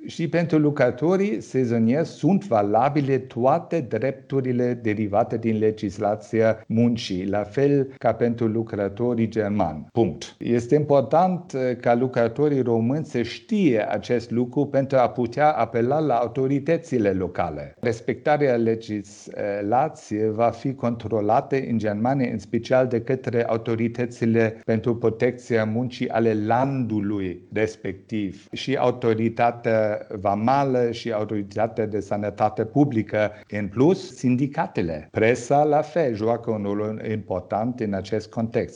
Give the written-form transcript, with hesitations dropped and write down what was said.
Și pentru lucrătorii sezonieri sunt valabile toate drepturile derivate din legislația muncii, la fel ca pentru lucrătorii germani. Punct. Este important ca lucrătorii români să știe acest lucru pentru a putea apela la autoritățile locale. Respectarea legislației va fi controlată în Germania, în special de către autoritățile pentru protecția muncii ale landului respectiv și autoritatea vamală și autoritatea de sănătate publică. În plus, sindicatele. Presa la fel joacă un rol important în acest context.